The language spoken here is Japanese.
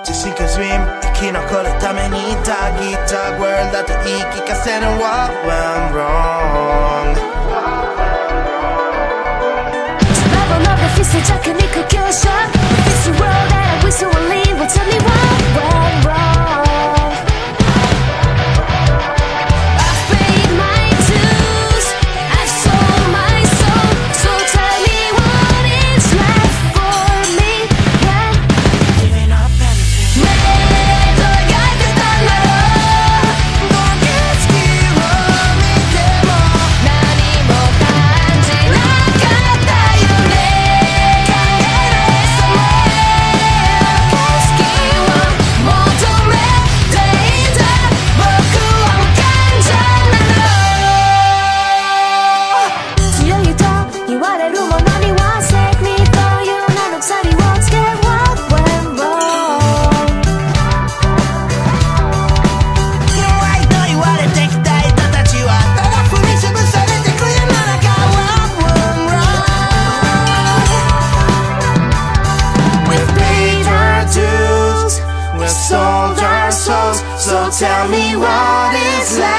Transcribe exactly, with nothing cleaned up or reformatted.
Just sink or swim 生き残るためにたぎった World だと言い聞かせる What went wrong Survival of the fittest 弱肉強食 This world that I wish you would leave Well tell me what went wrong I've paid my dues I've sold my soul So tell me what is left for me when Giving up everything ねえどう描いてたんだろうどの景色を見ても何も感じなかったよね考えられそう景色を求めていた僕は無感情なの強いと言われるものには Take me for you なの鎖をつけ What went wrong 弱いと言われてきた人たちはただ踏み潰されてく世の中 What went wrong We've paid our dues We've sold our souls So tell me what is left